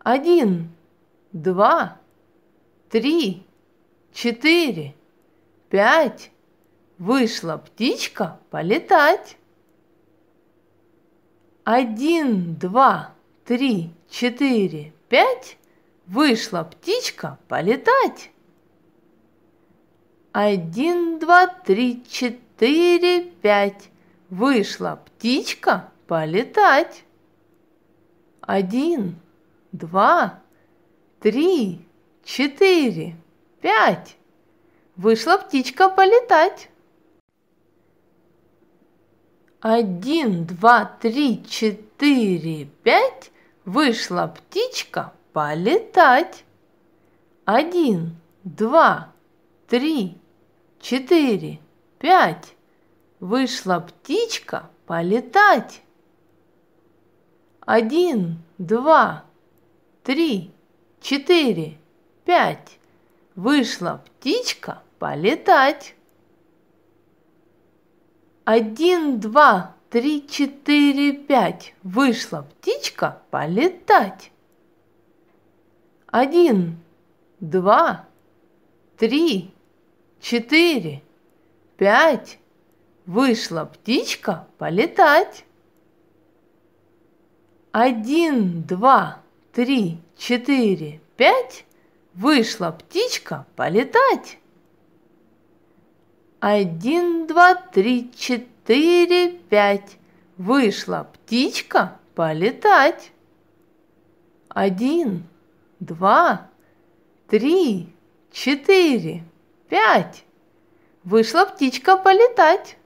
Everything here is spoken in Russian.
1, 2, 3, 4, 5. Вышла птичка полетать. 1, 2, 3, 4, 5. Вышла птичка полетать. 1, 2, 3, 4, 5. Вышла птичка полетать. 1, 2, 3, 4, 5. Вышла птичка полетать. 1, 2, 3, 4, 5. Вышла птичка полетать. 1, 2, 3, 4, 5. Вышла птичка полетать. 1, 2, 3, 4, 5. Вышла птичка полетать. 1, 2, 3, 4, 5. Вышла птичка полетать. 1, 2, 3, 4, 5. Вышла птичка полетать. 1, 2, 3, 4, 5. Вышла птичка полетать. 1, 2, 3, 4, 5. Вышла птичка полетать. 1, 2, 3, 4, 5. Вышла птичка полетать.